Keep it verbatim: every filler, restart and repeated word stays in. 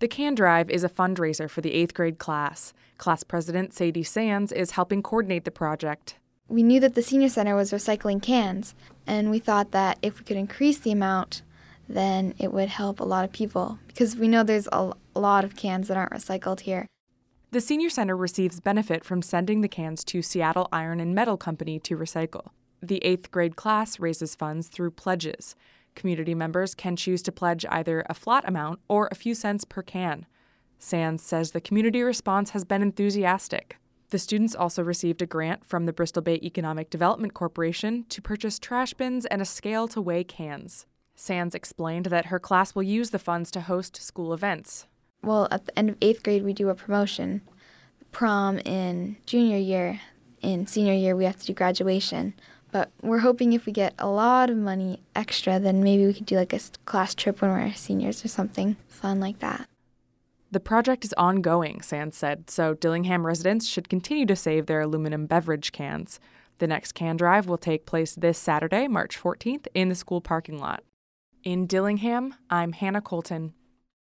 The Can Drive is a fundraiser for the eighth grade class. Class president Sadie Sands is helping coordinate the project. We knew that the senior center was recycling cans, and we thought that if we could increase the amount, then it would help a lot of people, because we know there's a lot of cans that aren't recycled here. The senior center receives benefit from sending the cans to Seattle Iron and Metal Company to recycle. The eighth grade class raises funds through pledges. Community members can choose to pledge either a flat amount or a few cents per can. Sands says the community response has been enthusiastic. The students also received a grant from the Bristol Bay Economic Development Corporation to purchase trash bins and a scale to weigh cans. Sands explained that her class will use the funds to host school events. Well, at the end of eighth grade, we do a promotion. Prom in junior year. In senior year, we have to do graduation. But we're hoping if we get a lot of money extra, then maybe we could do like a class trip when we're seniors or something fun like that. The project is ongoing, Sands said, so Dillingham residents should continue to save their aluminum beverage cans. The next Can Drive will take place this Saturday, March fourteenth, in the school parking lot. In Dillingham, I'm Hannah Colton.